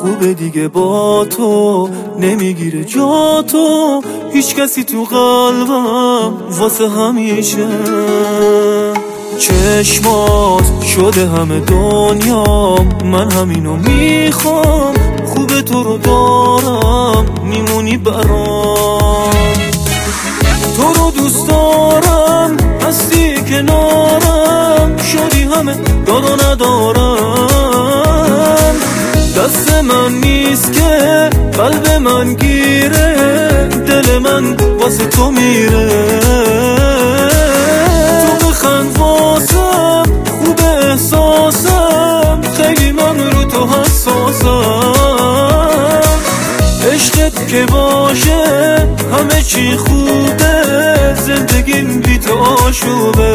خوبه دیگه با تو نمیگیره جا تو، هیچ کسی تو قلبم واسه همیشه. چشمات شده همه دنیام، من همینو میخوام، خوبه تو رو دارم میمونی برام. تو رو دوست دارم هستی کنارم، شدی همه داد و ندارم. دست من نیست که قلب من گیره، دل من واسه تو میره. تو بخند واسم خوب احساسم، خیلی من رو تو حساسم. عشقت که باشه همه چی خوبه، زندگیم بی تو آشوبه.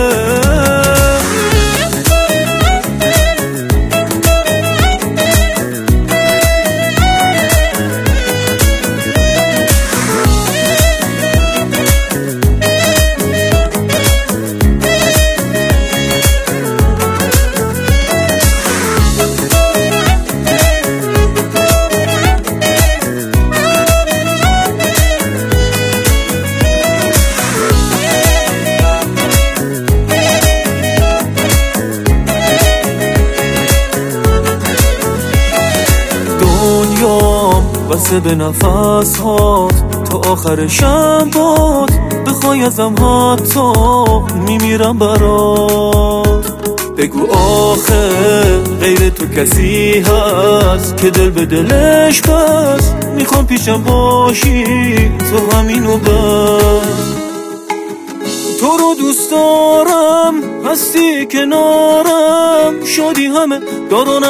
بسه به نفس هات تا آخر شبات، بخوای ازم حتی میمیرم برات. بگو آخه غیر تو کسی هست که دل به دلش بس، میخوام پیشم باشی تو همینو بس. تو رو دوست دارم هستی کنارم، شدی همه دار و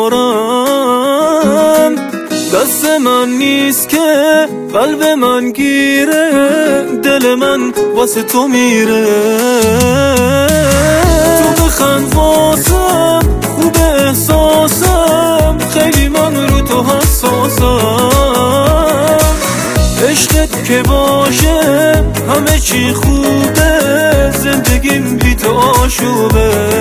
ندارم. دست من نیست که قلب من گیره، دل من واسه تو میره. تو بخند واسم خوب احساسم، خیلی من رو تو حساسم. عشقت که باشه همه چی خوبه، زندگیم بی تو آشوبه.